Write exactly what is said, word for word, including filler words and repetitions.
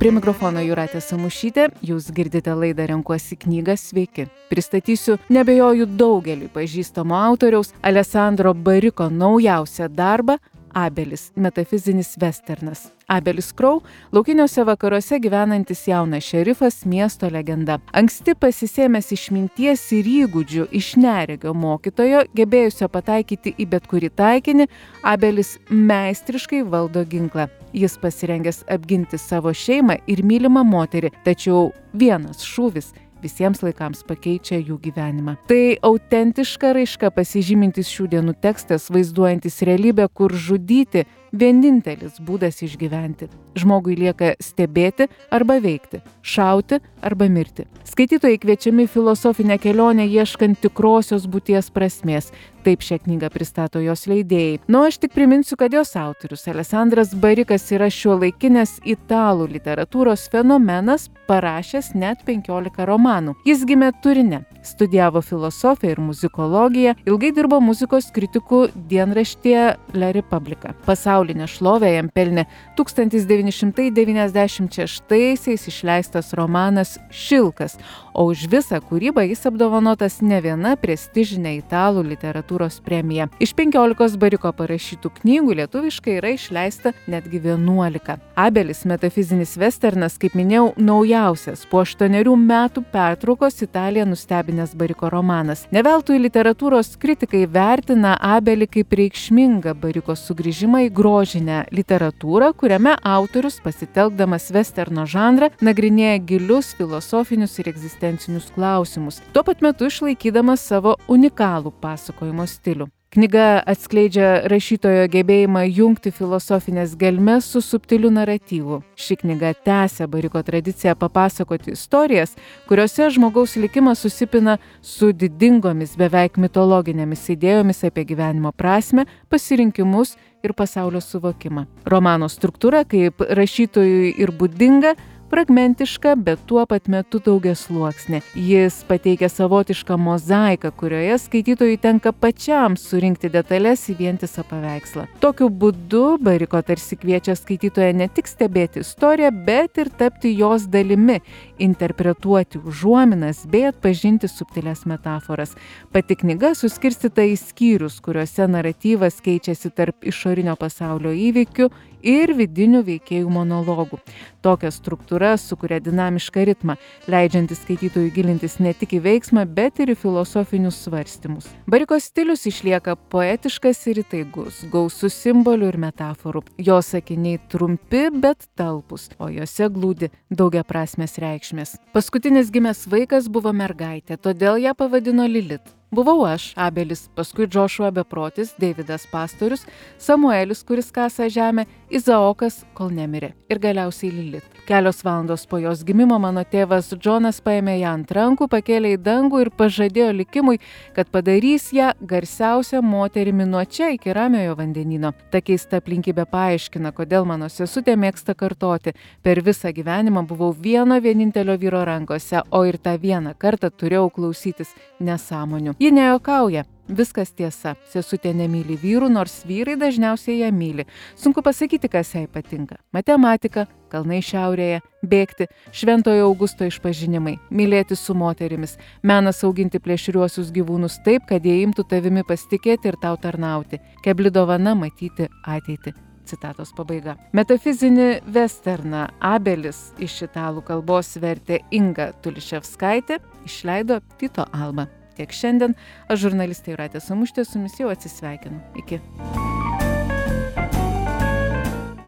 Prie mikrofono Jūratė Samušytė, jūs girdite laidą Renkuosi knygą, sveiki. Pristatysiu nebejoju daugeliui pažįstamo autoriaus Alessandro Bariko naujausią darbą Abelis – metafizinis vesternas. Abelis Krau – laukiniuose vakaruose gyvenantis jaunas šerifas, miesto legenda. Anksti pasisėmęs išminties ir įgūdžių iš neregio mokytojo, gebėjusio pataikyti į bet kurį taikinį, Abelis meistriškai valdo ginklą. Jis pasirengęs apginti savo šeimą ir mylimą moterį, tačiau vienas šūvis visiems laikams pakeičia jų gyvenimą. Tai autentiška raiška pasižymintis šių dienų tekstas, vaizduojantis realybę, kur žudyti vienintelis būdas išgyventi. Žmogui lieka stebėti arba veikti, šauti arba mirti. Skaitytojai kviečiami filosofinę kelionę ieškant tikrosios būties prasmės. Taip šią knygą pristato jos leidėjai. Nu, aš tik priminsiu, kad jos autorius Alessandras Barikas yra šiuolaikinės italų literatūros fenomenas, parašęs net penkiolika romanų. Jis gimė Turine, studijavo filosofiją ir muzikologiją, ilgai dirbo muzikos kritikų dienraštyje La Repubblica. Pasaulinę šlovę jam pelnė tūkstantis devyni šimtai devyniasdešimt šeštaisiais išleistas romanas Šilkas, o už visą kūrybą jis apdovanotas ne viena prestižinė italų literatūros premija. Iš penkiolikos Bariko parašytų knygų lietuviškai yra išleista netgi vienuolika. Abelis – metafizinis vesternas, kaip minėjau, naujausias po aštuonerių metų pertraukos Italiją nustebinęs Bariko romanas. Ne veltui literatūros kritikai vertina Abelį kaip reikšmingą Bariko sugrįžimą į grožinę literatūrą, kuriame autorius, pasitelkdamas vesterno žanrą, nagrinėja gilius filosofinius ir egzistencinius klausimus, tuo pat metu išlaikydamas savo unikalų pasakojimo stilių. Knyga atskleidžia rašytojo gebėjimą jungti filosofinės gelmes su subtiliu naratyvu. Ši knyga tęsia Bariko tradiciją papasakoti istorijas, kuriuose žmogaus likimas susipina su didingomis, beveik mitologinėmis idėjomis apie gyvenimo prasmę, pasirinkimus ir pasaulio suvokimą. Romano struktūra, kaip rašytojui ir būdinga, fragmentiška, bet tuo pat metu daugiasluoksnė. Jis pateikia savotišką mozaiką, kurioje skaitytojui tenka pačiam surinkti detalės į vientisą paveikslą. Tokiu būdu Bariko tarsi kviečia skaitytoją ne tik stebėti istoriją, bet ir tapti jos dalimi, interpretuoti užuominas bei atpažinti subtilias metaforas. Pati knyga suskirstyta į skyrius, kuriuose naratyvas keičiasi tarp išorinio pasaulio įvykių ir vidinių veikėjų monologų. Tokia struktūra sukuria dinamišką ritmą, leidžiantį skaitytojui gilintis ne tik į veiksmą, bet ir į filosofinius svarstymus. Bariko stilius išlieka poetiškas ir įtaigus, gausus simbolių ir metaforų. Jo sakiniai trumpi, bet talpūs, o jose glūdi daugiaprasmės reikšmės. Paskutinis gimęs vaikas buvo mergaitė, todėl ją pavadino Lilit. Buvau aš, Abelis, paskui Džošua beprotis, Deividas pastorius, Samuelis, kuris kasa žemę, Izaokas, kol nemirė, ir galiausiai Lilit. Kelios valandos po jos gimimo mano tėvas Džonas paėmė ją ant rankų, pakėlė į dangų ir pažadėjo likimui, kad padarys ją garsiausią moterimi nuo čia iki Ramiojo vandenyno. Ta keista aplinkybė paaiškina, kodėl mano sesutė mėgsta kartoti. Per visą gyvenimą buvau vieno vienintelio vyro rankose, o ir tą vieną kartą turėjau klausytis nesąmonių. Ji nejuokauja. Viskas tiesa. Sesutė nemyli vyrų, nors vyrai dažniausiai ją myli. Sunku pasakyti, kas jai patinka. Matematika, kalnai šiaurėje, bėgti, Šventojo Augusto išpažinimai, mylėti su moterimis, menas auginti plėšriuosius gyvūnus taip, kad jie imtų tavimi pasitikėti ir tau tarnauti. Kebli dovana matyti ateitį. Citatos pabaiga. Metafizinį vesterną Abelis iš italų kalbos vertė Inga Tuliševskaitė, išleido Tyto Alba. Tiek šiandien, aš žurnalistė Jūratė Samušytė su jumis jau atsisveikinu. Iki.